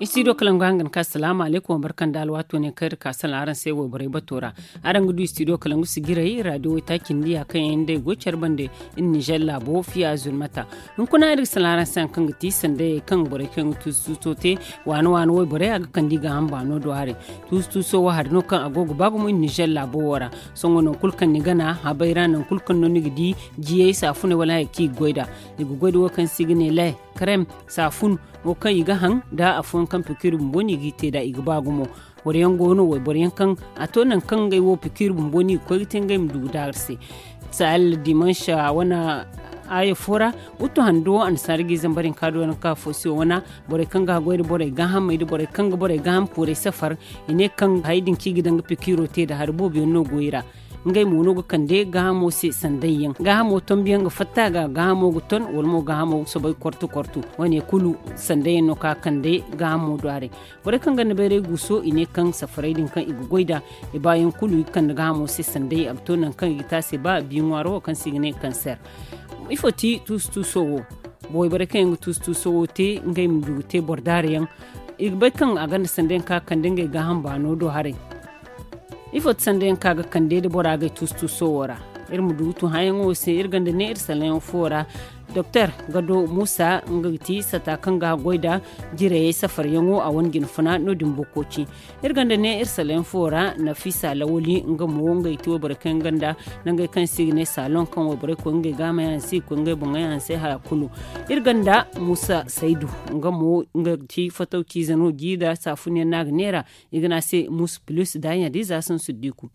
Isido kalangu hangan ka salamu alaikum barkan da alwato ne kai ka san aran sai wo bare batora aran gudu studio kalangu sigirai radio ta kindiya kan yanda gocar bande in Niger labo fiya zulmata in kuna irin salaran san kan giti sande kan bare kan tustote wani wo bare aga kan diga hamba no do are tusto wa har no kan agogo bagu mu in Niger labo wara songono kulkan ni gana habaira nan kulkan no ni gidi jiye safune wala ki goida digu goida wo kan sigine lai krem safun wo kan iga han da afun kan pikirin boni gite da iga bagumo wori yan gono wo bori yan kan atonan kan gai wo pikirin boni ko giten gai mdu darse sal dimansha wana aye fora uto hando an sargi zambarin kado an ka fosi wana bore kan ga goyde bore ga ham ide bore kan ga bore ga ham pure safar ine kan haidin kigi danga pikiro te da harbo bi no goyira ngai mono go kande gamo se sandayen gamo tombiyan ga fatta ga gamo go ton wolmo gamo so bay kortu wani kulu sandayen no ka kande gamo doare bore kan ganna bere guso ine kan safarai din kan igu goida e bayan kulu kan gamo se sandai abto nan kan ita se ba biyin waro kan signe cancer ifoti tustu so boy bore kan tustu so te ngai mdu te bordare yan igbe kan agan sandayen ka kande ngai ga hamba no do hare ifot sanden kaga kande de boraga tustu sowora irmu dutu hayan wose irgande ne irsalen fora Dr. Gado Musa ngati sata kanga goida jire safar yango a wangin funa no dimbokoci irganda ne irsalen fora Nafisa Lawoli ngamo ngati barkan ganda nanga kan signe salon kan wobare ko ngai gama yan si ko ngai bunga yan sai ha kulu irganda Musa Saidu ngamo ngati fatauci zano gida safune nagnera igna se mus plus da ya diza sun sudiku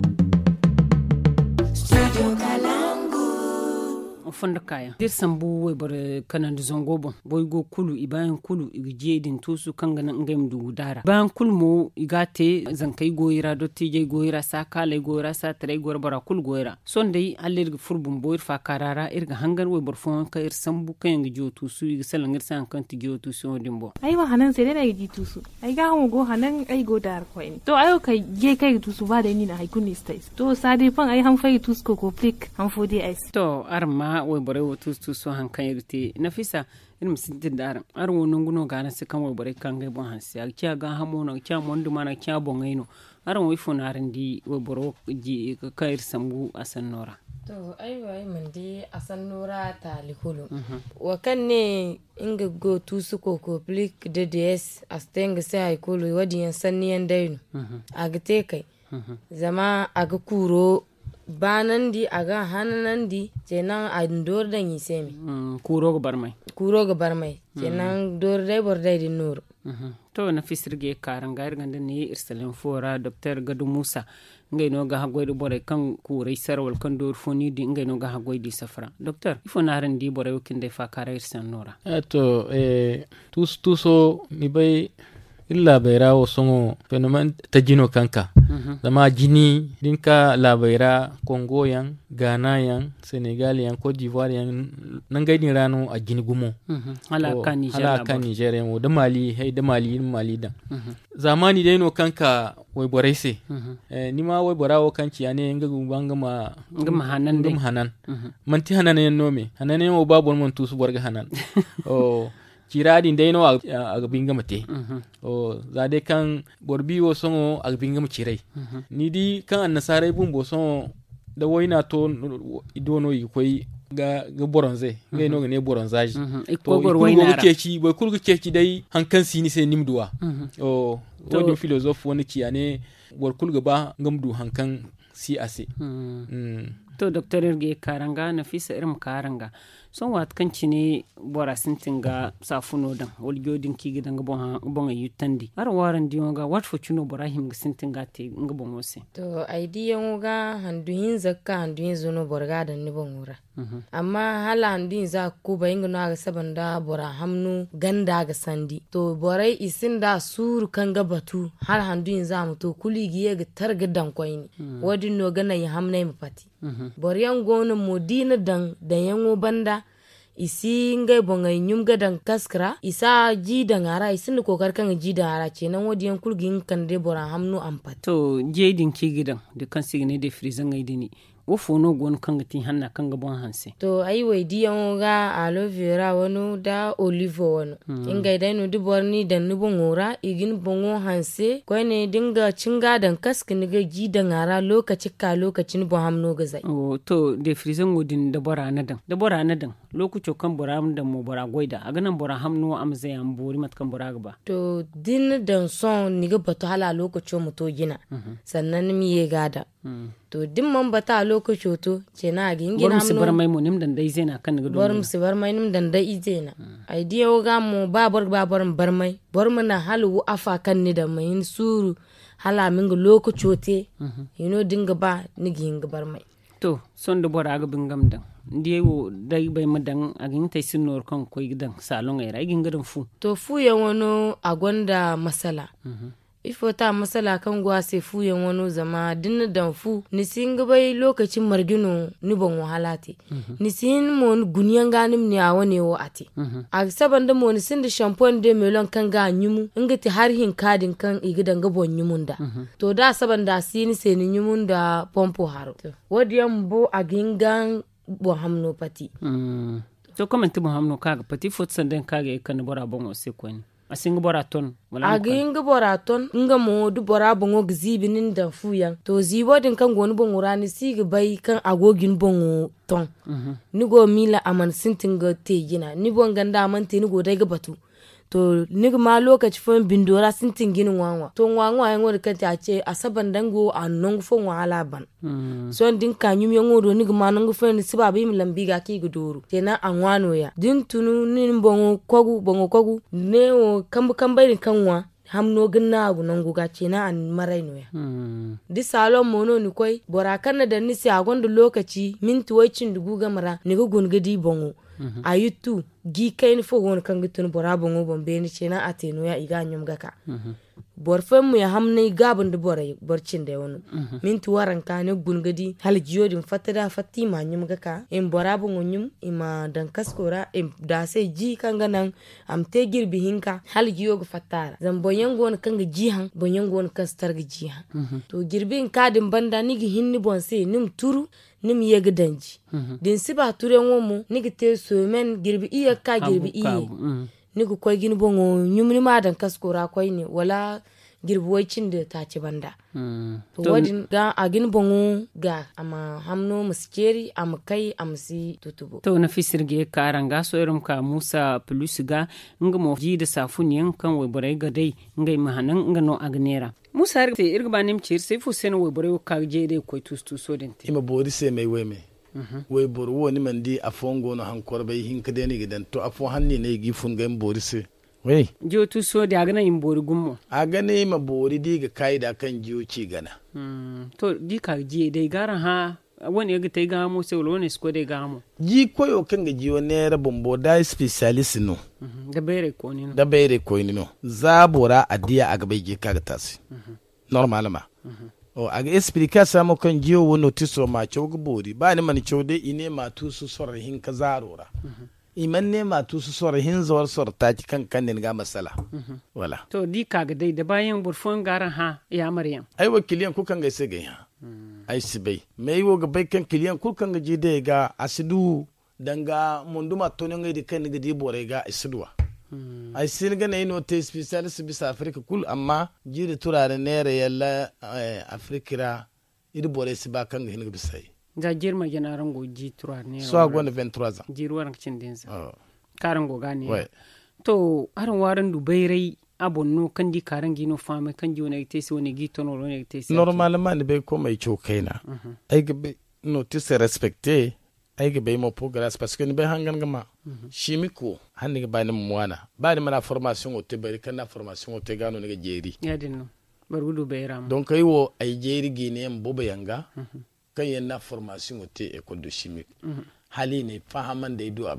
fonda kaya dir sambu we bar kanan zongo bon boy go kulu ibayan kulu igje din tusu kanga nan ngam du dara bayan kulmo igate zankai goyira dotti je goyira sa kale goyira sa tare goyira bara kul goyira sondai aller furbun boyir fa karara irga hangan we bar fon ka ir sambu kan ngjo tusu ig salangir san kan tigyo tusu dimbo ai wa hanan sai dai gi tusu ai ga mu go hanan ai go dar ko in to ayo kai je kai tusu ba da ni na haikuni stais to sade fan ai han fai tusko ko flik han fodi ai to arma wai bare wo tustu so hankan yirte Nafisa irin sintin da aran wonon guno ga na se kan wai bare kan gai bon hansi a kiya ga hamo na kiya mondu mana kiya bon gaino aran wai fona aran di wai boro ji ka ir sambu asan nora to ai wai mun di asan nora ta likulu wa kan ne inga go tusu ko public DDS astenga se ai kulu wadi yan sanniyan daino agate kai zama aga kuro banan di aga hananan di kenan a dor da yi semi kuro ga barmai kenan dor dai bor dai din nur to na fisirge karan gair ganda ne irsalen fora Dr. Gado Musa ngai no ga hagoi do bore kan kurai sarwal kan dor foni di ngai no ga hagoi di safara docteur ifo naran di bore wakin da fa kara irsan nora to tuso mi bai illa baira wo songo fenomen tajino kanka zama jini dinka labaira Congo yan Ghana yan Senegal yan Cote d'Ivoire yan nangai din rano a jini gumo hala kan Niger yan da Mali Mali dan zamani dai no kanka wai boraise ni ma wai borawo kanci ane nga gubanga ma hanan manti hanan yan nome hanan yan o babu mon tusu borga hanan kiradin dai no a binga mate zade kan borbi wo songo a binga mu kirai ni di kan annasare bun bo songo da woina to idono yi koi ga boronze ngai no ne boronzaji to ko keci boy kurgu keci dai hankan sini sai nimduwa wani philosophe wani kiyane bor kulga ba ngamdu hankan si ase to docteur irge karanga Nafisa irin karanga son wat kanci ne bora sintinga safuno dan wolgodin ki gidan bon yutandi ar waran dionga wat fo chuno borahim ga sintinga te ngabon wose to aidiyan ga handuhin zakka handuhin zuno borga dan ni bon wura amma hala handuhin za ku ba inga na ga sabanda bora hamnu ganda ga sandi to borai isin da suru kan ga batu har handuhin za mu to kuligi ga targa dan koyni wadin no gana yi hamnai mu fati boryan gono modina dan da yango banda isi ngai bongai nyum gadan kaskra isa ji da ngara isin ko karkan ji da ngara kenan wodiyan kulgin kan de bora hamnu ampat to jedin ki gidan da kan signe de frizan ngai dini wo fono gon kanga ti hanna kanga bon hanse to ai wai diyan ga aloe vera wano da olive wano inga dai no duborni dan nubo ngora igin bongo hanse ko ne dinga cinga dan kaski ni ga gidan ara lokacin bo hamno ga zai to de frison godin da bora na dan lokuco kan bora am da mo bora goida aga nan bora hamno am zai am bori mat kan bora ba to din dan son ni ga bato hala lokaco mu to gina sannan mi ye gada to din man bata lokaco to ce na ga ingina hamno bar mai mo nim dan dai zai na kan ga bor mu bar mai nim dan dai izena ai diyo ga mu babar bar mai bor mu na halu afa kan ni da mai suru hala min ga lokaco te dinga ba ni ginga bar mai to son da bora ga bingam dan ndiye wo dai bai madan agin tai sinor kan koy gidan salon ai rai gingadan fu to fu yan wano agonda masala ifo ta masala kan gwa se fu yan wano zama dinna dan fu ni singa bai lokacin margino ni bon wahala te ni sin mon guniyan ganim ni awane wo ate a saban da mon sin da shampoo de melon kan ga nyumu ingati har hin kadin kan igidan ga bon nyumun da to da saban da sin se ni nyumun da pompo haro wodiyan bo agingan bo hamno pati to comment bo hamno kaga pati fot sanden kaga kan bora bongo se kwen asinga bora ton wala aginga bora ton nga mo du bora bongo gzibi nin da fuyan to zibo din kan goni bongo rani sigi bai kan agogin bongo ton ni go mila aman sintinga te gina ni bon ganda man te ni go dai ga batu to niga ma lokaci fon bindora sintin ginin wanwa to wanwa yan wani kan ta ce a saban dango a non fon wahala ban so din ka nyum yan wodo niga ma non fon si ba bi mi lambi ga ki gudoro kenan an wano ya din tunu nin bongo kogu ne o kambai kanwa hamno ganna agu nan guga kenan an marai no ya di salon mono ni koi bora kan da ni si agondo lokaci minti wacin dugu gamara ni ga gungadi bongo ayitu gi kain fo won kan gutun bora bongo bombe ni cena ateno ya iga nyum gaka borfem mu ya hamne gabun da borai borcin da wono minti waran ka ne gungadi hal jiyodin fatada fatima nyum gaka in bora bongo nyum ima dan kaskora in da sai ji kan ganan am te girbi hinka hal jiyogo fatara zan boyen gon kan ga jihan boyen gon kastar ga jihan to girbin kadin banda nigi hinni bonse nim turu nim yega danji din siba turen womu nigi te somen girbi iya ka girbi iya nigi koy gin bongo nyumni ma dan kaskora koy ne wala girbi wacin da ta ci banda to wadin ga agin bongo ga ama hamno muskeri am kai am si tutubo to na fisirge karanga so irum ka Musa plus ga ngamo ji da safuniyan kan wai borai ga dai ngai mahanan ngano agnera Musa har te irga nim cir sai fu sen wai borai ka je dai koy tustu so den te ima bori se mai weme wai bor woni man di afongo no hankor bai hin kade ni gidan to afo hanni ne gi fun ga bori se wai jiyo tu so da gana yin bori gummo a gane ma bori diga kaida kan jiyo ci gana to di ka jiye dai garan ha wani ga tai ga mu sai wani sko dai ga mu ji koyo kan ga jiyo ne ra bombo da specialist no da bere ko ni no zabora adiya a gabai ge kaga tasi normal ma o aga explica samo kan jiyo wono tiso ma chogo bori ba ni man chode ine ma tu su sor hin ka zarora iman ne ma tu su sor hin zawar sor ta ki kan kan ne ga masala wala to di kaga dai da bayan burfon garan ha ya maryam ai wa kiliyan ku kan ga sai ga ha ai sibai mai wo ga bai kan kiliyan ku kan ga ji dai ga asidu danga munduma tonon ga di kan ga di bore ga asiduwa ai sin ga ne no te specialist bisa afrika kul amma ji da turare ne re yalla afrikira idi bore si ba kan ga hin ga bisai da girma janaran goji turar ne so agwanda 23 ans jiruwar cin dinsa karan goga ne to aran waran dubairai abonno kandi karan gino fama kan jiwo ne tesi woni gito no ne tesi normalement ne be ko mai chokaina ai ga be no tisi respecter ai ga be mo progress parce que ne be hangan gama chimico hanni ga bani mwana bani mana formation o te bari kana formation o te gano ne ga jeri ya dinno barudu bayram donc ai wo ai jeri gine mbo bayanga kan yana formation o te école de chimique hali ne fahaman da ido a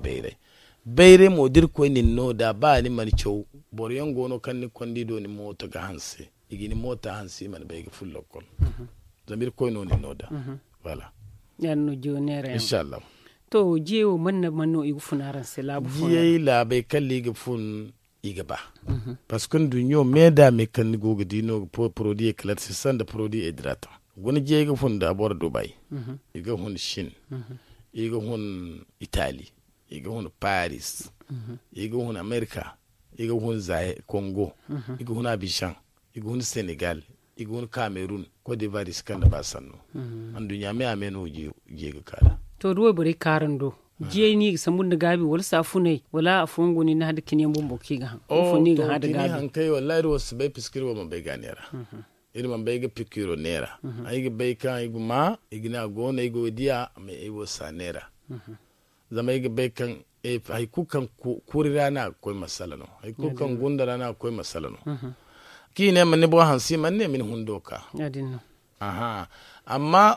bayre modir ko ni no da ba ni man chow boryan gono kan ni kondi do ni mota ga hanse igini mota hanse man bayga full kon zamir ko no ni no da voilà yanno jonere inshallah to jewo manno igu funaran se labu fun jiye la bay kalli ga fun iga ba parce que du nyo meda me kan go ga dino pour produit éclaircissant de produit hydratant gona je ga fun da bor Dubai iga hun Shin iga hun Italy iga hun Paris iga hun America iga hun Zaire Congo iga hun Abidjan iga hun Senegal iga hun Cameroon Cote d'Ivoire iskan da basanno an dunya me ameno je ga kala to ruwa bari karando je ni sambun da gabi wala safune wala afungu ni na hada kinyan bombo ki ga funi ga hada gabi han kai wallahi ro su bai fiskirwa man bai ganera irin man bai ga fikiro nera ai ga bai kan ai ma igina gona igo dia mai ai wasa nera zama ai ga bai kan ai kukan kurira na akwai masala no ai kukan gundara na akwai masala no ki ne man ne bo hansi man ne min hundoka yadin aha amma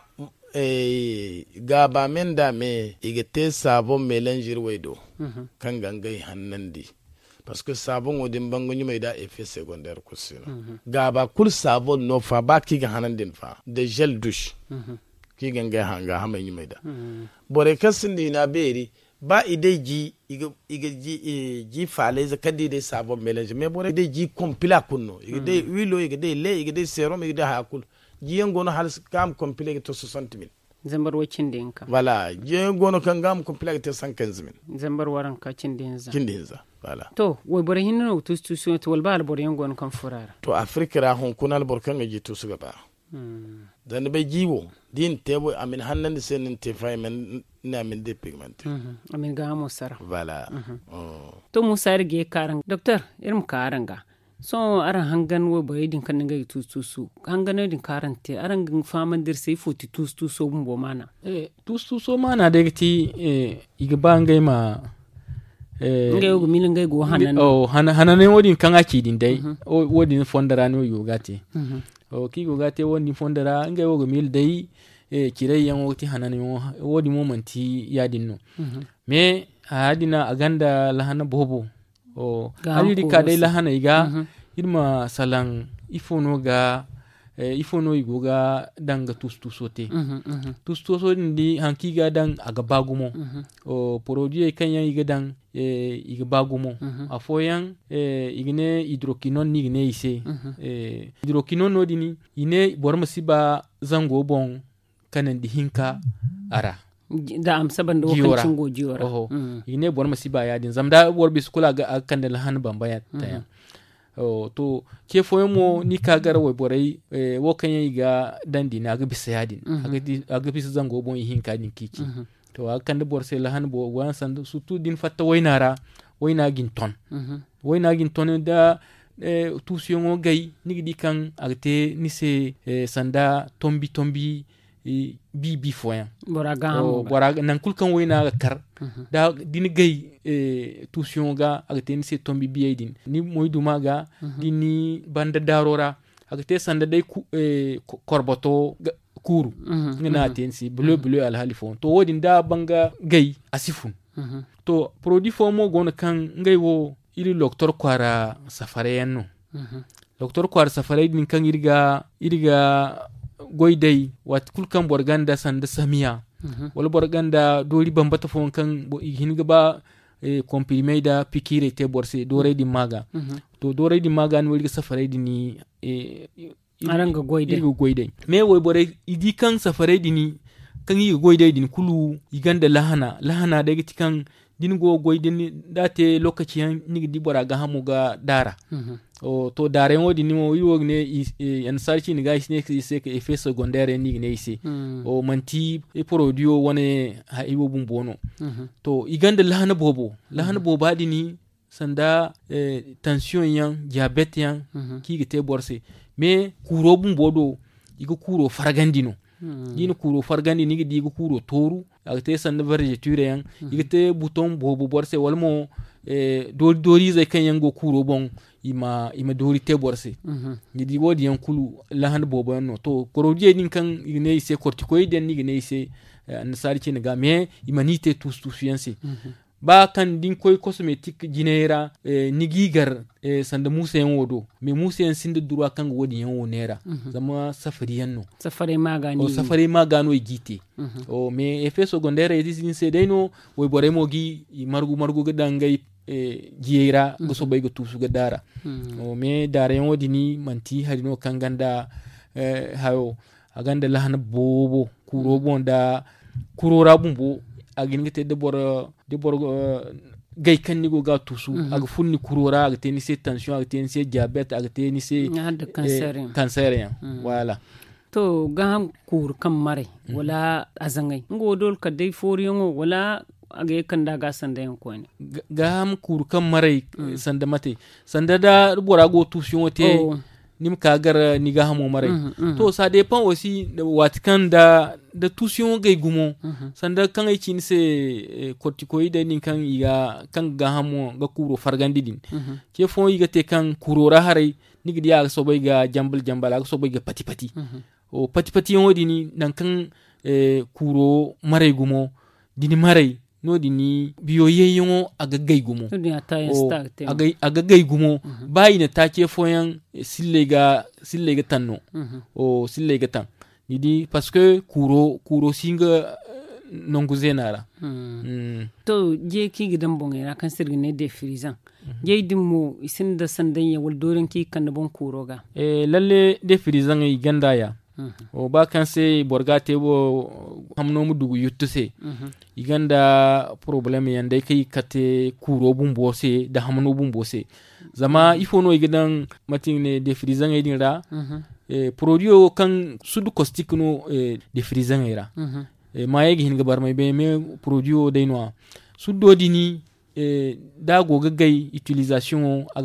gaba men da me igete sabon melanjir waido kan gangai hannandi parce que sabon odin bangonyi mai da effet secondaire kusino gaba kul sabon no fa ba ki ga hannandin fa de gel douche ki gangai hanga hamanyi mai da bore kasin dina beri ba ide ji iga ji fale za kadi de sabon melange me bore ide ji compila kunno ide wilo ide le ide serum ide hakul jiyan gono hal gam complet to 60,000 zambar wacin dinka wala jiyan gono kan gam complet to 115,000 zambar waran ka cin dinza wala to way bore hinno to to wal bal bore yangon kan furara to afrika ra hon kunal bor kan ji to su gaba dan be jiwo din tebo amin hannan sen te faymen na min de pigment amin ga mo sara wala to musa rige karan doctor irin karanga so aran hangan wo bai din kan ngai tusu hangan din karante aran gin faman dir sai foti tusu so bumbo mana tusu so mana da gati iga ba ngai ma ngai go milin ngai go hanan hanan wodin kan aki din dai wodin fondara no yogate ki gogate wodin fondara ngai wo go mil dai kirai yan woti hanan wodi momanti yadin no me hadina aganda lahana bobo aliri ka dai lahana iga irma salan ifono igo ga danga tustusote tustuso ndi hanki ga dan aga bagumo produit kanya iga dan iga bagumo afoyan igne hydroquinone ni ne ise hydroquinone no dini ine borma siba zango bon kanan di hinka ara da amsa ban da wakancin gojiyar ine bor masiba ya din zamda bor biskula ga kan da lahan bambaya tayan to ke foyemo ni ka gar way borai wo kan yi ga dandi na ga bisa yadin aga bisa zango bon hin ka din kici to kan da bor sai lahan bo wan san su tu din fatta wainara waina ginton da tusiyon gai ni di kan agte ni se sanda tombi bi foyan bora nan kulkan wayna kar da din gay tusion ga agate se tombi bi din ni moydu maga dini banda darora agate sanda dai korboto kuru ngana tensi bleu al halifon to wodin da banga gay asifun to produit fomo gona kan ngay wo ili docteur kwara safare yanno docteur kwara safare din kan irga goydai wat kulkan borganda sanda samiya wala borganda dori bambata fon kan hinga ba comprimé da pikire te borse dore di maga to dore di maga ni wali safare di ni aranga goydai me woy bore idi kan safare di ni kan yi goydai din kulu iganda lahana daga tikan din go goydin date lokaci yan ni di bora ga hamu ga dara to dare wodi ni mo yiwo ne en sarchi ni guys ne se ke effet secondaire ni ne ise manti produit wone ha iwo bumbono to iganda lahana bobo adi ni sanda tension yan diabete yan ki gete borse me kuro bumbodo igo kuro fargandino dino kuro fargandi ni di igo kuro toru agte sanda vergeture yan igete bouton bobo borse walmo dori zai kan yango kuro bon ima dori te borse di wodi yan kulu lahan bobo yanno to korodiye din kan igne ise corticoid den igne ise nasari ce ga me ima nite tustufiance ba kan din koy cosmetic jinera nigigar sanda musa yan wodo me musa yan sinde durwa kan wodi yan wonera zama safari yanno safari magano igite me effet secondaire edin se deno way boremo gi margu gadangai jiyera go so bay go tusu ga dara me dara yan wodi ni manti harino kan ganda hayo aganda lahana bobo kuro bonda kurora bumbo agingete de bor gay kan ni go ga tusu aga funni kurora aga teni se tension aga teni se diabete aga teni se cancer voilà to gam kur kam mare wala azangai ngo dol ka dai foriyongo wala aga kanda ga sanda yan ko ne gam kur kam mare sanda mate sanda da bora go tusu te nim kagar ni ga hamo mare to ça dépend aussi de watkan da tusion gay gumo sanda kan ay cin se corticoide nin kan iga kan ga hamo ga kuro fargandi din ke fon iga te kan kurora hare ni gidi ya so bay ga jambal ga so bay ga pati o pati on dini nan kan kuro mare gumo dini mare no dini biyo yeyo aga gay gumo aga gay gumo bayina take foyan sillega tanno o sillega tan nidi parce que kuro singa nongu zenara to je ki gidan bonga na kan sirgi ne de frizan je dimmo isin da sandan ya wal doren ki kan bon kuro ga lalle de frizan yi ganda ya o ba kan se borga tebo hamno mu dugu yuttuse iganda problème yande kai kate kuro bumbo se da hamno bumbo se zama ifono igidan matine de frizan edin ra produit kan sudu caustique no de frizan era ma yegi hin gabar mai be me produit de no sudo dini da goga gai utilisation ag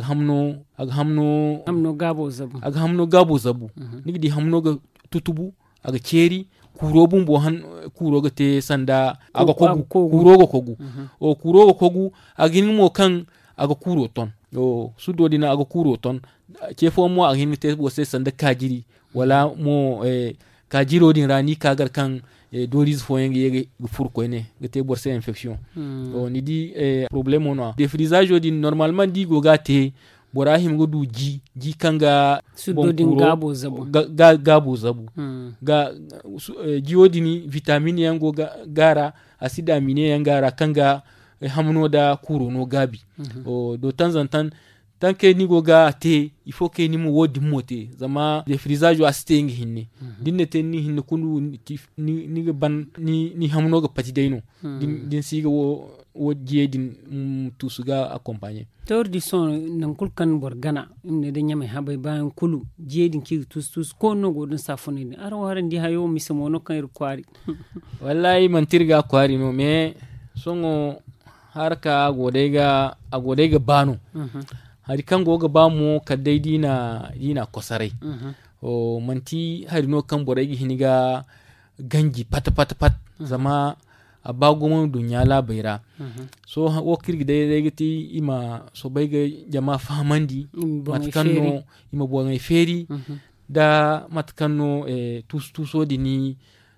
hamno gabo zabu nigdi hamno ga tutubu aga ceri kuro bumbo kuro ga te sanda aga kuro ga kogu o kuro ga kogu agin mo kan aga kuro ton o sudo dina aga kuro ton ke fo mo agin te bo se sanda kajiri wala mo kajiro din rani kagar kan doris fo yenge furko ne gete borse infection o ni di problème ono défrisage din normalement di go gate borahim go du ji kanga sudodin gabo zabu gabo zabu ga jiodini vitamine yango gara acide aminé yangara kanga hamno da kuro no gabi o de temps en temps tant que ni go ga te il faut que ni mo wodi mote zama défrisage asting hinne dinne ten ni hinne kunu ni ban ni hamno ga pati dayno din siga wo jedin tusuga accompagner tordi son nan kulkan borgana imne de nyame habay bayan kulu jedin ki tus ko no godin safoni ni ara waran di hayo misamo no kan kwari wallahi man tirga kwari no me songo harka godega banu hari kan goga bamu kadai dina kosarai o manti hari no kan boregi hiniga ganji pat zama abagomo dunya la bayra so wo kirgi de gati ima so bayga jama famandi matkanno ima bo ngai feri da matkanno tuso dini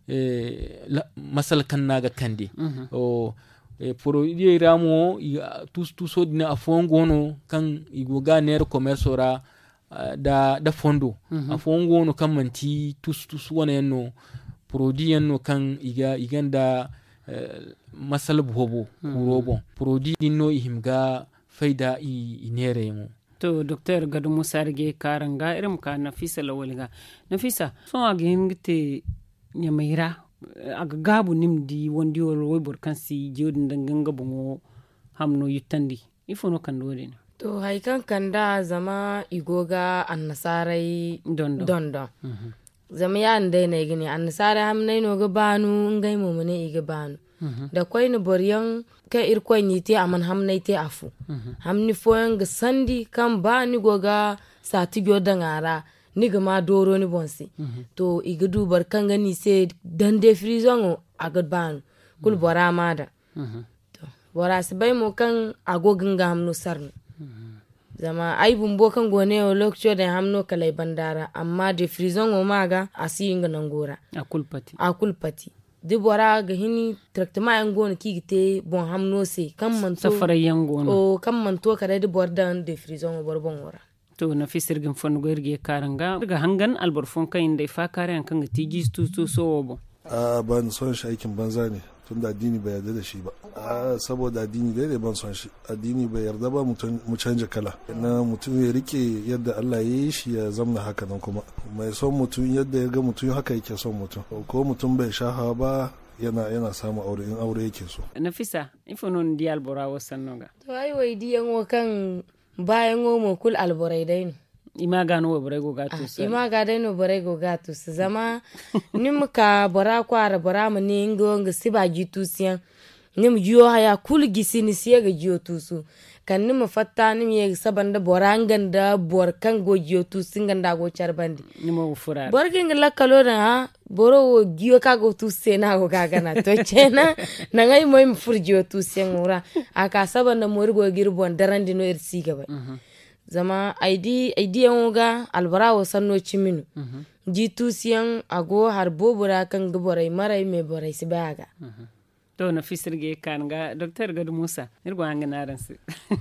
masal kannaga kande o produit ramo tuso dina afongono kan igoga ner commerce ra da fondo afongono kan manti tuso wana no produit yanno kan iganda masal bobo kurobo produit dinno ihimga faida inere mo to docteur Gadu Musa rige karanga irim ka Nafisa lawalga Nafisa so agin gite nyamaira aga gabu nimdi wondi woy borkan si jodin danganga bongo hamno yitandi ifono kan dole ne to haikan kanda zama igoga annasarai dondo zama ya ndai na gini annasara hamnai no ga banu ngai mu ne iga banu da kwai ni boryan ka irkwai ni te aman hamnai te afu hamni foyan ga sandi kan ba ni goga sati gyoda ngara ni ga ma doro ni bonsi to iga dubar kan gani se dan de frizon aga banu kul bora mada to bora sibai mo kan agogin ga hamno sarno zama ai bumbo kan gone o lokcho da hamno kalai bandara amma de frison o maga asinga nangora akulpati de bora ga hini tractement en gone kigite bon hamno se kam man to safara yango o kam man to kada de bordan de frison o borbon ora to na fisirgin fon gorge karanga daga hangan alborfon kan da fa kare kan tiji to so bo ban son shi aikin banza ne tunda addini bai yarda da shi ba. Saboda addini dai ban son shi, addini bai yarda ba mu canja kala na mutum ya rike yadda Allah ya yi shi ya zamna haka nan. Kuma mai son mutum yadda ya ga mutum haka yake son mutum, ko mutum bai shaha ba yana samu aure in aure yake so. Nafisa ifonon di albora wasan noga to ai wai di yan kan bayan mo kul alborai dai ne ima gano wa borai go gatus ima ga dai no borai go gatus zama nim ka bora kwara bora mu ne ngo siba jitusiyan nim jiyo haya kul gisini siya ga jiyo tusu kan nim fatta nim ye sabanda borangan da bor kan go jiyo tusin ganda go charbandi nimo fura borgin la kalora ha boro jiyo ka go tusse na go gana to chena na ngai moy fur jiyo tusen ura aka sabanda mori go girbon darandi no irsi gaba zama aidi yango albarawo sanno chiminu jitu siyan ago har bobura kan gaborai marai me borai sibaga to na fisirge kan ga Dr. Gadu Musa irgo hanga naran su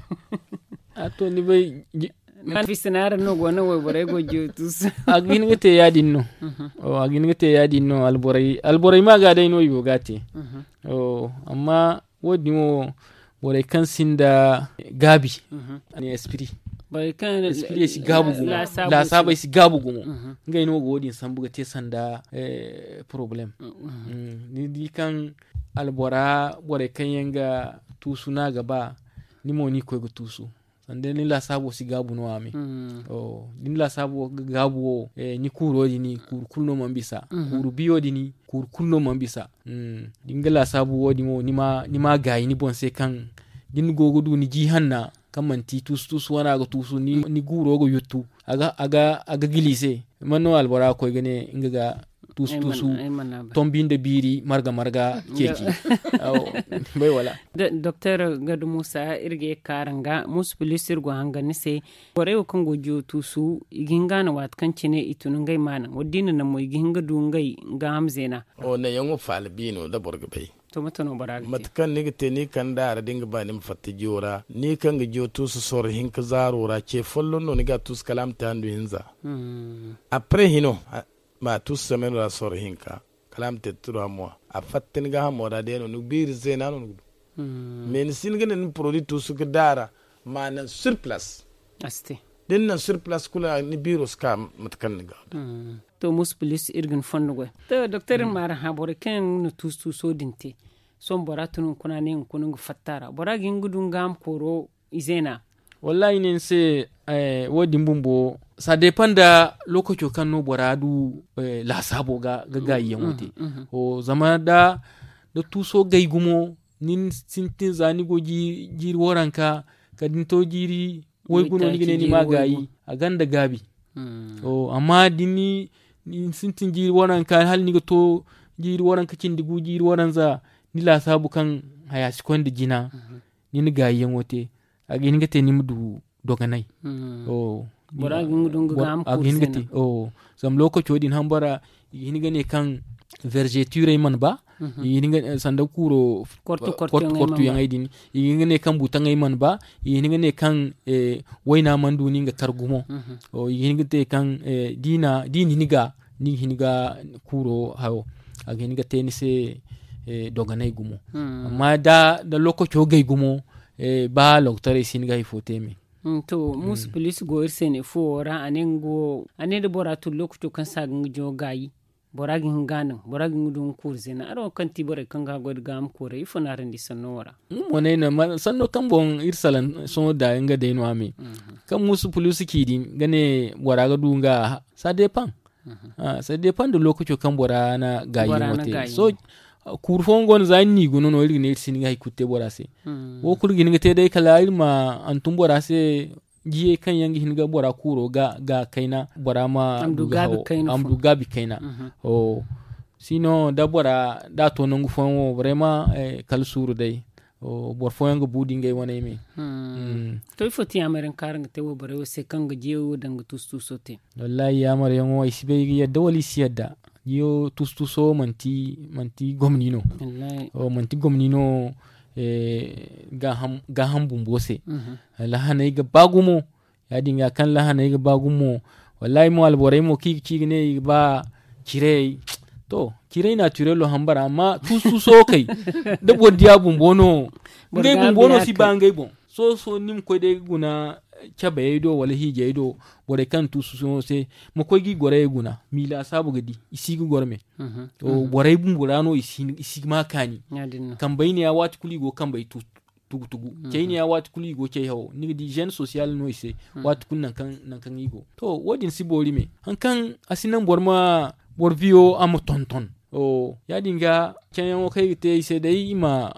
to ni bai na fisinaran no go na way borai go jitu agin ngate yadin no agin ngate yadin no alborai ma ga dai no yogate amma wodi mo borai kan sinda gabi ani esprit bai kan esprit si gabu gumo la saba si gabu gumo ngai no godi sambuga te sanda problem ni di kan albora bore kan yanga tusu na gaba ni mo ni ko go tusu sande ni la sabo si gabu no ami ni la sabo gabu ni kuro di ni kulno mambisa kuru biyo di ni kulno mambisa dingala sabo wodi mo ni ma gayi ni bonse kan din gogodu ni jihanna kamanti tus wana ga tusu ni guro go yuttu aga gilise manno albora ko gane inga tusu tombinde biri marga keki bai wala Dr. Gadu Musa irge karanga musbilisir go hangani se bore ko ngo jo tusu iginga na wat kancine itunungai mana wadina na mo iginga dungai gamzena na yango falbino da borga bai to matano baraga matkan ni gite ni kan da dinga ba ni fatti jora ni kan ga jo tusu sor hinka zarora ke follon no ni ga tus kalam tandu hinza après hino ma tous semaine la sor hinka kalam te 3 mois a fattin ga mo da de no bir zena no men sin ga ni produit tusu ga dara ma nan sur place asti den nan sur place kula ni biro ska matkan ni ga to musbilis irgin fonnugo to docteur mara ha bore ken no tustu so dinte son boratun kuna ne kunun fattara boragin gudun gam koro izena wallahi nen se wodi mbumbo ça dépend da lokaci kan no boradu la sabo ga gayyen wote o zama da tuso gaigumo nin sintin zani go jiri woranka kadin to jiri woy guno ni magayi a ganda gabi o amma dini sintin jiri woranka hal ni to jiri woranka cindigu jiri woranza ni la sabu kan hayasi konde jina ni gayyen wote agin ngate ni mudu doganai boragin dungu gam ko ngati sam lokaci din hambara yin gane kan vergeture man ba yin gane sanda kuro kortu yang aidin yin gane kan butan man ba yin gane kan waina mandu ninga kargumo yin gate kan dini niga kuro hawo agin ngate ni se doganai gumo amma da lokaci gai gumo ba loktare sin ga ifotemi to mus police go irsene fora anengo anede bora to lokto kan sagin jo gayi boragin ganan boragin dun kurzena aro kanti bore kan ga god gam kore ifona rendi sonora mone na sanno kan bon irsalan so da nga de no ami kan mus police kidin gane boraga dunga ça dépend ça dépend de lokto kan bora na gayi wote so kurfongon zanni guno no irine siniga hikutte borase wo kurgin ngate dai kala ilma antum borase jiye kan yangi hinga bora kuro ga kaina bora ma amdu gabi kaina sino da bora da to nongu fonwo vraiment kal suru dai bor foyango budi ngay wona mi to foti amaren karanga te wo bore wo se kanga jewo danga tustu sote wallahi ya mar yango isibe yadda wali siyada yo tustuso manti gomnino manti gomnino ga ham bumbose lahana iga bagumo ya dinga kan lahana iga bagumo wallahi mo alborai mo ki ne ba kire to kirai naturel lo hambara amma tusu so kai da bodiya bumbono ngai bumbono si ba ngai bon so nim ko de guna chaba yedo wala hije yedo bore kan tusu so se mo ko gi gore guna mila sabu gadi isi gi gorme o bore bumburano isi makani kan bayni ya wat kuli go kan bay tugu kayni ya wat kuli go kay hawo ni di jeune social no ise wat kun nan kan igo to wodin si bori me hankan asinan borma borvio am tonton o yadinga kayan kai te ise dai ima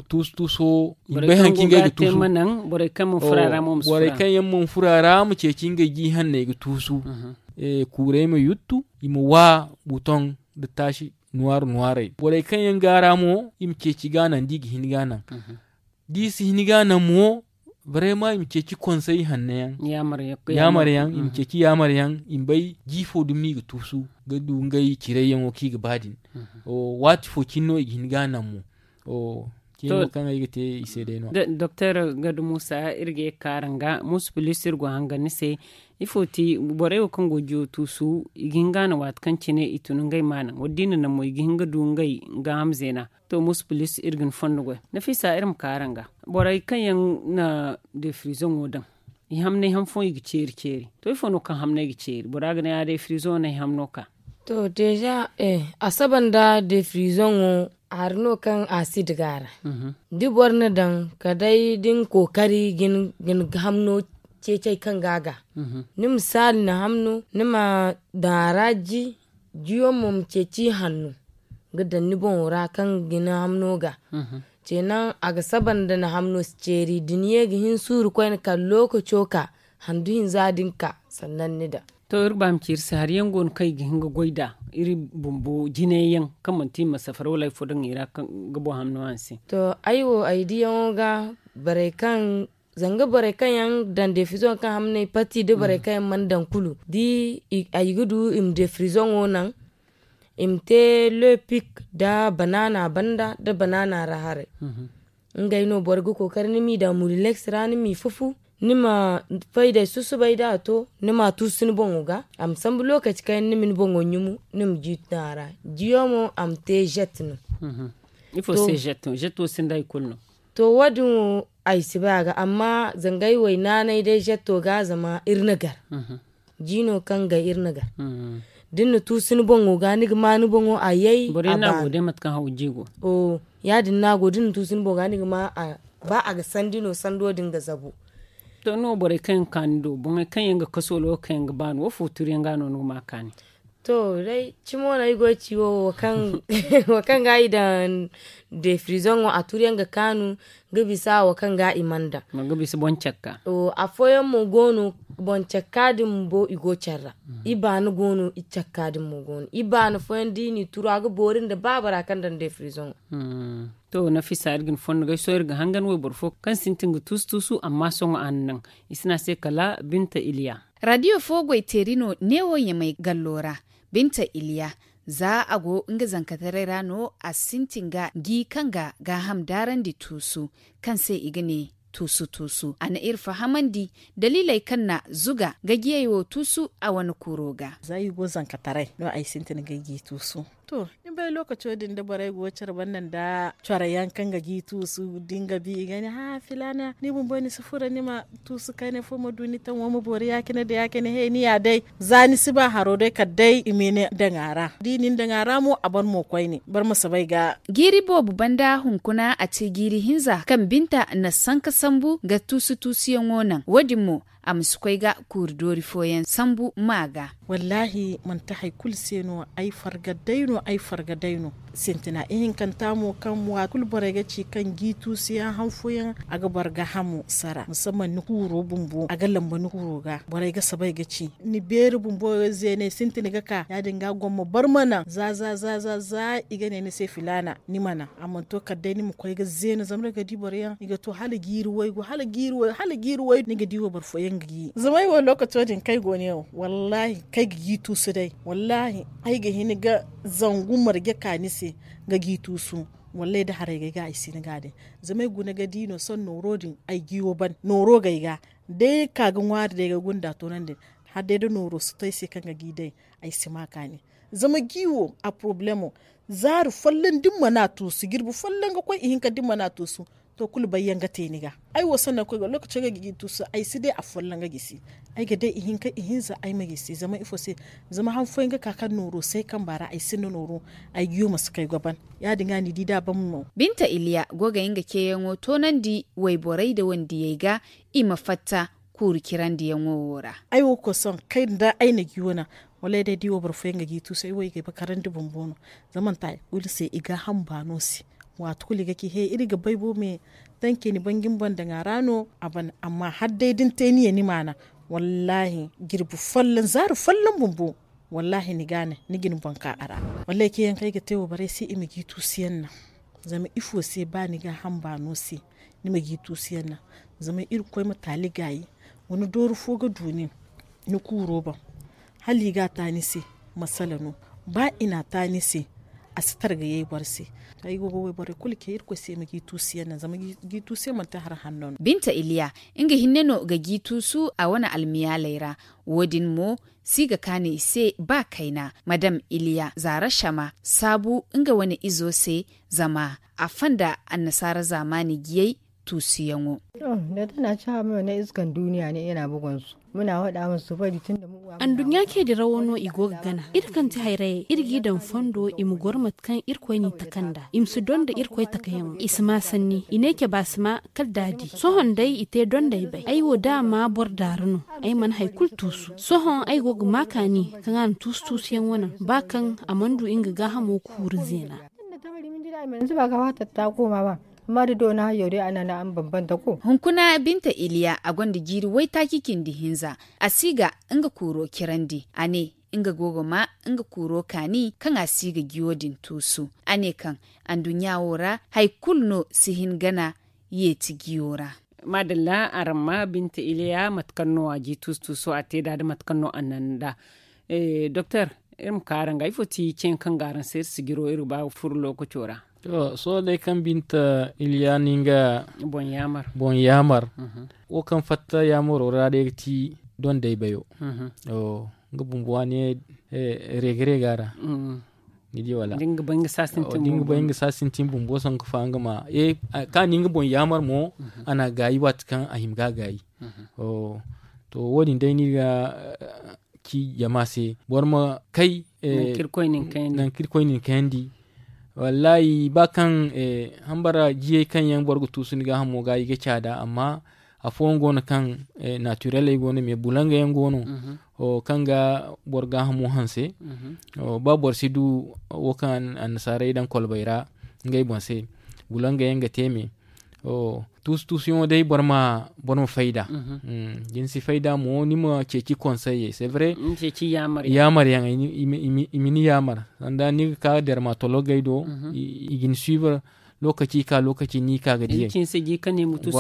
tuso bai hankin ga tusu manan bore kan mun furara mu bore kan yan mun furara mu ce kin ga gi hanne ga tusu kure mu yuttu imu wa buton da tashi nuare bore kan yan gara mu im ce ci ganan digi hin ganan disi hin ganan mu vraiment im ce ci conseil hanne yan yamar yan im ce ci yamar yan im bai gifo dumni ga tusu ga du ngai kire yan o ki ga badin o wat fo kinno hin ganan mu o kan aigate ise dai no docteur Gadu Musa irge karanga muspulisir go hangani se ifoti bore ko ngojo tusu igingana wat kancine itunungai mana wadina na mo iginga dungai gamzena to muspulis irgin fonnugo nafisa irim karanga bore kan na de frison wodan i hamne ham fo igi ceri to ifono kan hamne igi ceri boraga na de frison na hamno ka to deja asabanda de frison arno kan acid gara di borna dan kadai din kokari gin hamno cecai kan gaga ni misali na hamno nima daraji jiyo mum ceci hannu gidan ni bon ra kan gina hamno ga cenan aga saban da na hamno ceri diniye gihin suru koyin kan lokaco ka handu hin zadin ka sannan ni da to irbam kirsa har yangon kai gihin ga goida iri bumbu jineyan kamanti masafar wala fodan ira kan gabo hamno ansi to aiwo aidiyan ga barekan zanga barekan yan dan defrizon kan hamne pati de barekan man dan kulu di ayigudu im defrizon wonan imte le pic da banana banda da banana rahare ngai no borgo kokarni mi da mulilex rani mi fufu nima faida susu bai da to nima tusin bonga am sambu lokaci kayan nimin bongo nyumu nim jitara jiyomo am te jetno ifo se jetto sindai kulno to wadu ai sibaga amma zangai wai nanai dai jetto ga zama irnagar jino kanga irnagar dinna tusin bongo ga ni ma ni bongo ayai bore na gode matkan hawjigo o ya dinna godin tusin bongo ga ni ma ba a ga sandino sando dinga zabu to no bore kan kando bon kan yanga kasolo kan yanga ban wo futuri yanga no makani to dai cimo na igo ciwo wakan ga idan de frison a turi yanga kanu gabi sa wakan ga imanda gabi su bon chakka o afoyan mu gonu bon chakka dim bo igo charra ibanu gonu i chakka dim mu gonu ibanu foyan dini turaga borin da babara kan dan de frison to na fi sargin fon ga so irga hangan we burfo kan sintin tustusu amma son annan isna se kala binta iliya radio fogoi terino newo ya mai gallora binta iliya za a go inga zankatare rano a sintin ga gi kanga ga hamdaran di tusu kan sai igane tusu ana irfa hamandi dalilai kan na zuga gagiyewo tusu a wani kuroga zai go zankatare no ai sintin ga gi tusu to in bai lokacin din da barai gocar bannan da chara yankan ga gitu su dinga bi gani ha filana ni bun bani sufura ni ma tu su kai ne fomo duni tan wa mu bori yakene da yakene he ni ya dai zani si ba haro dai ka dai imene da ngara dinin da ngara mu aban mo kwai ne bar masa bai ga giri bobu banda hunkuna a ce giri hinza kan binta na sanka sambu ga tusu tusiyan wonan wadin mu a muskwai ga kuridori foyen sambu maga wallahi man ta haikul seno ai fargadaino sentina in kan tamo kan wa kul barega ci kan gitu siya hanfoyan aga barga hamu sara musamman ni huro bumbu aga lamba ni huro ga barega sabai ga ci ni beri bumbu zene sentina ga ka ya dinga gomma bar mana za igane ne sai filana ni mana amma to kadai ni mu koi ga zene zamra ga di bariya iga to hala giru wai ni ga diwo bar foyan gi zamai wa lokacin kai gone wallahi kai gitu su dai wallahi ai ga hini ga zangumar ga kanise ga gitu su wallahi da hare ga isi ni gade zamai guna ga dino son norodin ai giwo ban noro ga dai kagan wari da ga gunda to nan din har dai da noro su tai sai kan ga gidai ai si maka ne zama giwo a problemo zaru fallan dimma na to su girbu fallan ga kwai ihinka dimma na to su to kul bayyan ga teniga ai wasan na ga lokacin ga gigi to su ai su dai a fallan ga gisi ai ga dai ihinka ihinza ai magisi zama ifo sai zama han foyin ga kakan noro sai kan bara ai sin noro ai giyo masu kai gaban ya dinga ni dida ban mu Binta Iliya goga inga ke yango to nan di wai borai da wandi yayi ga ima fatta kuri kiran di yango wora ai wo ko son kai da ai na giyo na wala dai diwo bar foyin ga gitu sai wai ga bakaran dubun bono zaman tai wuli sai iga hambano si wato kuli gake he iri ga baibo me tanke ni bangin ban da rano aban amma har dai din teni ni mana wallahi girbu fallan zaru fallan bumbu wallahi ni gane ni gin banka ara wallahi ke yan kai ga tewo bare sai imi gitu siyan na zama ifo sai ba ni ga hambano si ni mi gitu siyan na zama iri koi matali gayi wani doru foga duni ni kuro ba hali ga ta ni si masalano ba ina ta ni si a sitar ga yayi barsi ai gogo wai bare kulke irko sai mu gitu siyan na zama gitu sai man ta har hannon Binta Iliya inga hinneno ga gitu su a wani almiya laira wodin mo siga kane sai ba kaina madam Iliya Zara Shama sabu inga wani izo sai zama a fanda annasara zamani giyai tusiyanwo da tana cewa mai na iskan duniya ne yana bugun su muna faɗa musu bari tun da mu an dunya ke da rawono igo gana irkan ta hairaye irgi dan fondo im gormat kan irkoi ni takanda im su don da irkoi takayan isma sanni ine ke basma kal dadi sohon dai ite don dai bai ai wo dama bor darno ai man haikul tusu sohon ai go makani kan an tus yan wannan bakan amandu inga ga hamo kurzena tunda ta bari mun ji da yanzu ba ka fata ta koma ba amma da dona yau dai ana na an bambanta ko hunkuna Binta Iliya a gwanda jiri wai ta kikin dihinza asiga inga kuro kirandi ane inga gogo ma inga kuro kani kan asiga giwodin tusu ane kan an dunya wora haikul no sihin gana yeti giyora madalla aramma Binta Iliya matkanno aji tusu a teda da matkanno annanda doctor irin karanga ifoti cin kan garan sai sigiro iru ba fur lokacora so dai kan Binta Iliya ninga bon yamar o kan fatta yamar ora da ti don dai bayo ga bumbuwa ne regre gara ni di wala dinga banga sasin tim bumbo son ka fanga ma ka ninga bon yamar mo ana gayi wat kan ahim ga gayi to wodin dai ni ga ki yamase borma kai nan kirkoinin kandi wallahi bakan hambara jiye kan yan borgo tusun ga hamo ga yige cada amma a fon gono kan naturel gono me bulanga yan gono o kanga borga hamo hanse o ba borsidu o kan an sare dan kolbayra ngay bonse bulanga yan ga teme o tusion dai borma faida jinsi faida mo ni mo ceci conseiller c'est vrai ceci yamar yang imini yamar anda ni ka dermatologue do igin suivre lokaci ni ka gadiye cin segi kane mutu su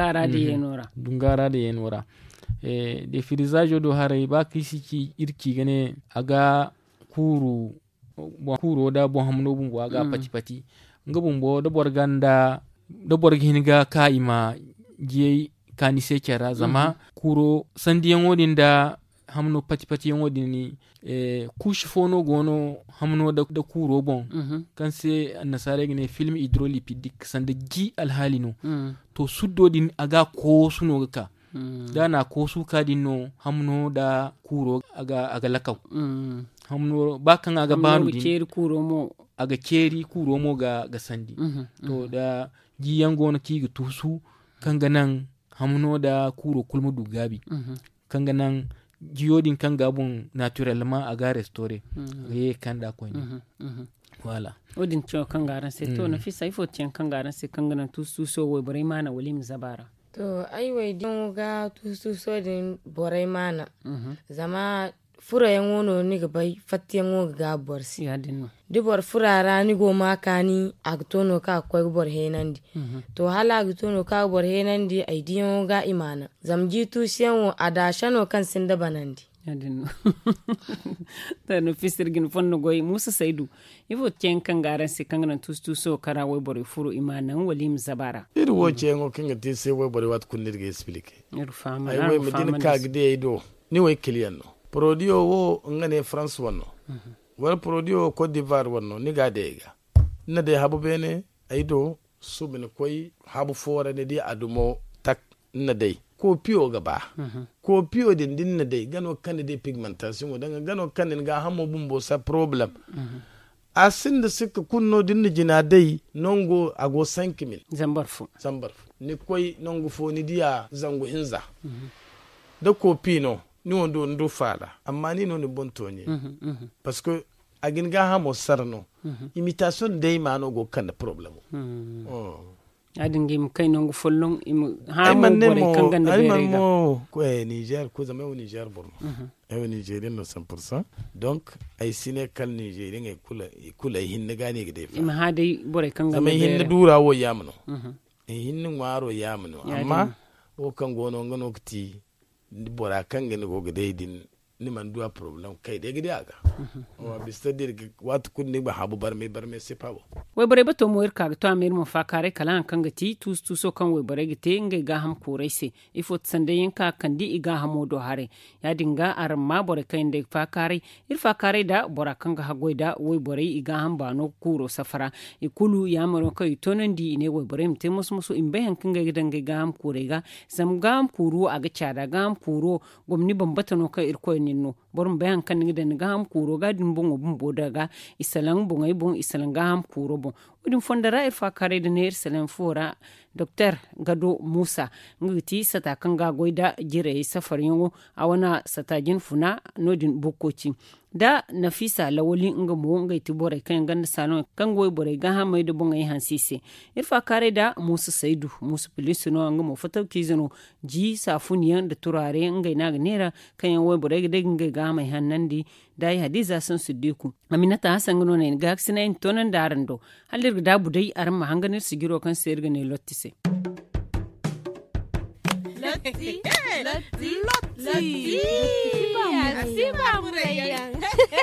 dungara da yenora de frisage do hare ba kisi irki gane aga kuro da bo hamno bumbo aga pati ngabumbo da borganda da borgin ga ka ima je kani se kera zama kuro sandiyan wodin da hamno pati yan wodin ni kush fono gono hamno da kuro bon kan se nasare ne film hydrolipidic sanda gi alhalino to suddo din aga ko suno ka dana ko su kadin no hamno da kuro aga lakaw hamno bakan aga banu din aga keri kuro mo ga sandi to da giyan gona kiga tusu kanga nan hamno da kuro kulmu dugabi kanga nan giyodin kanga bun naturellement aga restore ye kanda ko ni wala odin cho kanga ran se to na fi sai fo cin kanga ran se kanga nan tusu so wo bare mana walim zabara to ai wai din ga tusu so din borai mana zama fura yan wono ni ga bai fattiyan wo ga borsi ya dinno dibor furara ni go makani agtono ka koy bor henandi to hala agtono ka bor henandi ai diyon ga imana zamji tu siyan ada shano kan sinda banandi ya dinno ta no fisirgin fonno goy musa saidu ifo ken kan garan se kan nan tustu so kara way bor furu imana walim zabara iru wo cengo kinga ti se way bor wat kundirge explique iru fama ai way medin ka gde do ni way kilian no produit wo ngane France wonno war produit Côte d'Ivoire wonno ni ga dega na de habu bene aido subin koy habu fora ne di adumo tak na dai ko pio gaba ko pio din na dai gano kan de pigmentation wadanga gano kan ga hamo bumbo sa problem asin da suka kunno din jina dai nongo ago 5000 zambarfu ni koy nongo fo ni dia zango hinza da ko pino ni wondo ndo fala amma ni no ni bonto ni parce que agin ga hamo sarno imitation dai ma no go kan problem adin gim kai nongo follon ha mo bore kan ganda bere ga mo ko Niger ko zama o Niger borno e Nigerian no 100% donc ay sine kal Nigerian e kula hinne gani ga defa ima ha dai bore kan ganda bere hinne dura wo yamno e hinne ngwaro yamno amma o kan gono ngono kti bora kan gani go ga dai din ni man duwa problem kai de gidi aga o bistadir wat kunni ba habu barme c'est pas bon we bare bato mo irka to amir mo fakare kala kan gati tuso kan we bare gite ngai ga ham koraise ifo sande yanka kandi iga hamo do hare ya dinga arma bore kai de fakare fakare da bora kan ga hagoida we bare iga ham bano kuro safara ikulu ya maro kai tonondi ne we bare mte musu imbe hankan ga gidan ga ham korega zam gam kuru aga cada gam kuro gomni bambata no kai irko no borum bayan kan ni da ga ham kuro ga din bongo bumbo daga isalan bongo bon isalan ga ham kuro bon udin fondara fakare da ne isalan fora Dr. Gado Musa ngiti sata kan ga goida jire safar yango a wana satajin funa nodin bokoci da Nafisa Lawoli nga mo nga itibore kan ganda salon kan goy bore ga ha mai da bon ai hansise irfa kare da Musa Saidu Musa police no nga mo fataw kizano ji safuniyan da turare nga ina ga nera kan yan goy bore ga nga ga mai hannandi dai Hadiza san Siddiku Aminata Hassan no ne ga aksina in tonan darando halir da budai aran mahanganir sigiro kan sayar ga ne lottise Lotti ba murayan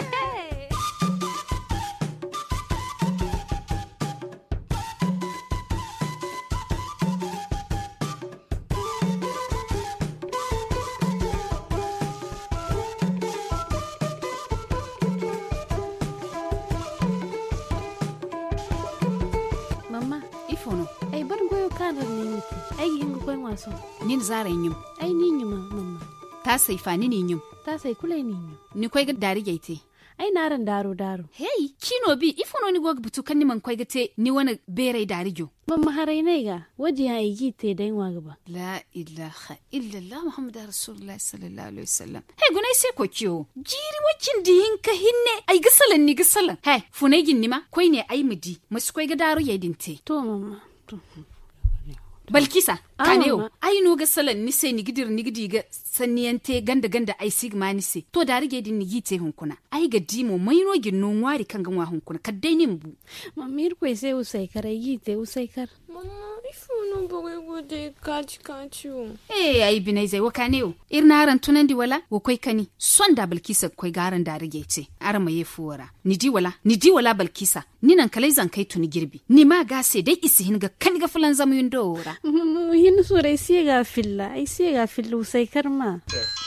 Mama, ifono. Ay bar goyo kanar ne miki. Ay hinga koy waso. Nin zara nyum. Ay ni nyuma mama. Ta sai fa ni nyum. Ta sai kulai ni nyum. Ni koy ga dari gaite. Ai naran daro. Hey, kino bi ifono ni gog butu kan ni man koy gate ni wani bere dari jo. Mamma harai ne ga waje ya yi te dan wa gaba. La ilaha illallah Muhammadu Rasulullah sallallahu alaihi wasallam. Hey gunai sai ko kiyo. Jiri wacin di hinka hinne ai gisalan ni gisalan. Hey, funai gin ni ma koy ne ai mudi. Masu koy ga daro ya dinte. To mama. To. Balkisa kaneo ai no ga salan ni sai ni gidi ga saniyante ganda ai sigma ni sai to da rige din ni gite hunkuna ai ga dimo mai no ginno wari kan ganwa hunkuna kaddai ni mbu mamir ko sai usai kare gite usai kar mama ifu no bogo gode kachi ai binai zai waka ne irna ran tunan di wala wo koi kani son da Balkisa koi garan da rige ce ar mai fuwara ni di wala Balkisa ni nan kalai zan kai tuni girbi ni ma ga sai dai isi hin ga kan ga fulan zamu yin dora hin sura sai ga filla sai karma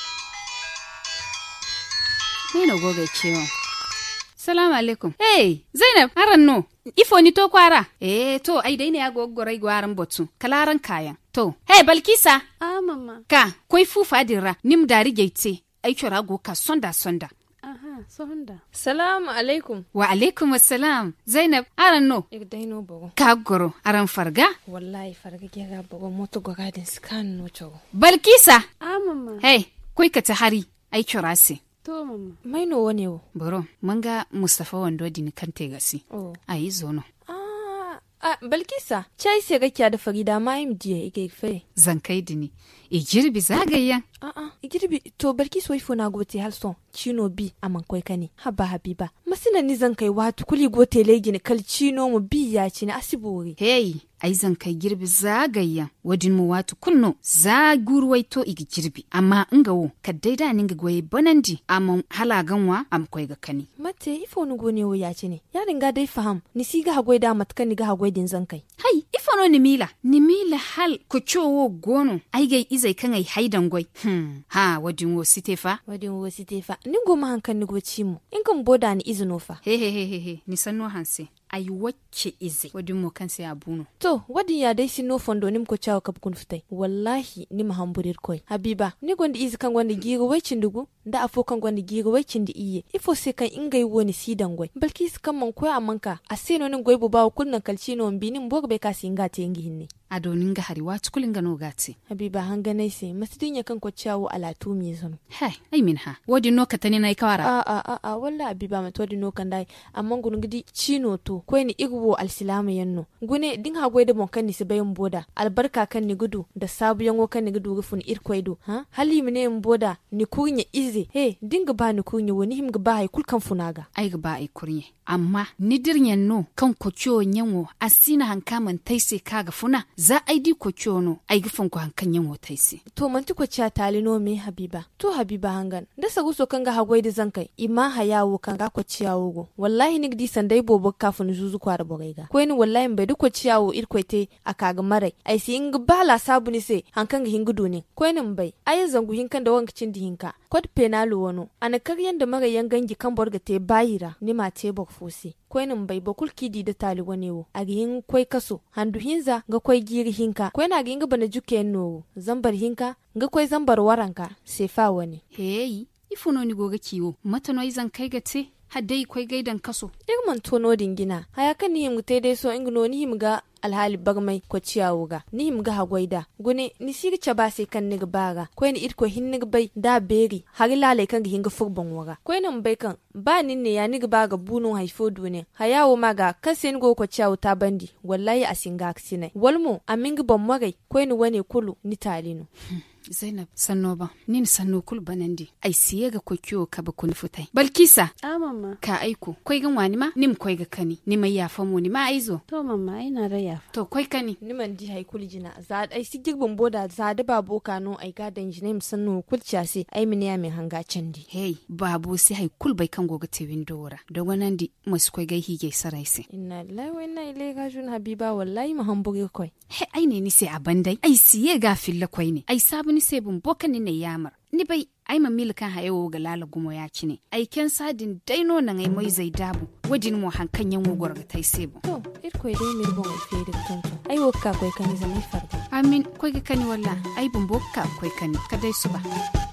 ni no goga cewa salamu alaikum hey Zainab haran no ifo ni to kwara to ai dai ne ya goggorai gwaran botu kalaran kayan to hey Balkisa mama ka koi fufa dirra nim dari geite ai kira go ka sonda sonda salamu alaikum wa alaikum assalam Zainab aran no igdaino bogo ka goro aran farga wallahi farga ga bogo moto goga din scan no cho Balkisa mama hey koi ka ta hari ai kira si to mama mai no wane wo boro manga Mustafa wando din kante gasi ai zono Balkisa chai sai ga da farida ma im diye ige fe zan kai dini igirbi zagayen igirbi to Balkisa wai fona gote halson chino bi aman koi kani haba habiba masina ni zan kai watu kuli gote legi ne kal chino mu bi ya ci na asibori hey ai zan kai girbi zagayyan wadin mu watu kunno za gurwaito igi girbi amma inga wo kaddai da ninga goye banandi amma halaganwa am koi ga kani mate ifo ni gone wo ya ce ne ya ringa dai faham ni si ga hagwai da matkan ni ga hagwai din zan kai hai ifo no ni mila hal ku cowo gono ai gai izai kan ai haidan goi ha wadin wo sitefa ni goma hankan ni go cimu in kan boda ni izino fa he ni sanno hanse ai wacce ize wadin mo kan sai abuno to wadin ya dai sino fondo nim ko chawo kap kun fitai wallahi ni mahamburir koi habiba ni gondi izi kan gondi gigo wacin dugu da afo kan gondi gigo wacin di iye ifo sai kan ingai woni sidan goi balki su kan man koya amanka a seno nin goi bu bawo kunnan kalcino binin boga bai kasi inga te ingi hinne adonin ga hari watu kulin ga no gati habiba hanga nai sai masdin ya kan ko chawo alatu mi zano hai ai min ha wadin no katani nai kawara a wallahi habiba mat wadin no kan dai amma gun gidi chino to ko ni igwo alsilama yanno gune din ha goide mon kan ni se bayin boda albarka kan ni gudu da sabu yango kan ni gudu gufun irkoido ha hali mine en boda ni kunya ize he dinga ba ni kunya woni him ga ba hay kul kan funaga ai ga ba ai kurye amma ni dirnyan no kan ko ciwo nyanwo asina hankaman taise kaga funa za ai di ko ciwo no ai gufun ko hankan nyanwo taise to man ti ko ciya talino me habiba to habiba hangan da sagu so kan ga hagoi da zankai ima hayawo kan ga ko ciyawo go wallahi ni gidi sandai bobo kafun zuzu kwara bogaiga ko ni wallahi bai duko ciyawo irkoite akaga marai ai si inga bala sabu ni se hankan ga hingudu ne ko ni bai ai zangu hinkan da wankacin di hinka kod penalo wono ana karyan da mara yangangi kan borga te bayira ni ma te bok fosi ko ni bai bakul kidi da tali wonewo agi hin koi kaso handu hinza ga koi giri hinka ko na ga inga bana juke no zambar hinka ga koi zambar waranka se fa wani hey ifuno ni goga kiwo mata no izan kai gate haddai kwai gaidan kaso irman tono dingina haya kan ni himgu dai so ingno ni himga alhali bagmai ko ciyawo ga ni himga hagwaida gune ni sirce ba sai kan niga baga ko ni irko hinniga bai da beri har lalai kan hinga furban waga ko nan bai kan ba nin ne ya niga baga bunun haifo dune hayawo maga kan sai nigo ko ciyawo ta bandi wallahi asinga aksine walmo aminga ban magai ko ni wane kulu ni talino Zainab sanno ba nin sanno kul banandi ai siye ga ko kiyo ka ba kun futai Balkisa mama ka aiko koi gan wani ma nim koi ga kani ni mai yafa mu ni ma aizo to mama ina da yafa to koi kani ni man di hay kul jina za ai sigirbin boda za da babo kano ai ga dan jina sanno kul chase ai mini ya mai hanga candi hey babo si hay kul bai kan goga te windora da wannan di masu koi ga hige saraisi inna lillahi wa inna ilaihi rajiun habiba wallahi ma hambuge koi he ai ne ni sai abandai ai siye ga filla koi ne ai sabu ni sai bun bokan ne yamar ni bai ai mamil kan hayo ga lala gumo ya ci ne ai ken sadin daino nan ai mai zai dabu wajin mu hankan yan wogor ga tai sebo to irko dai mir bon fe da tonto ai wokka koi kan zami farko amin koi ga kani walla ai bun bokka koi kani kadai suba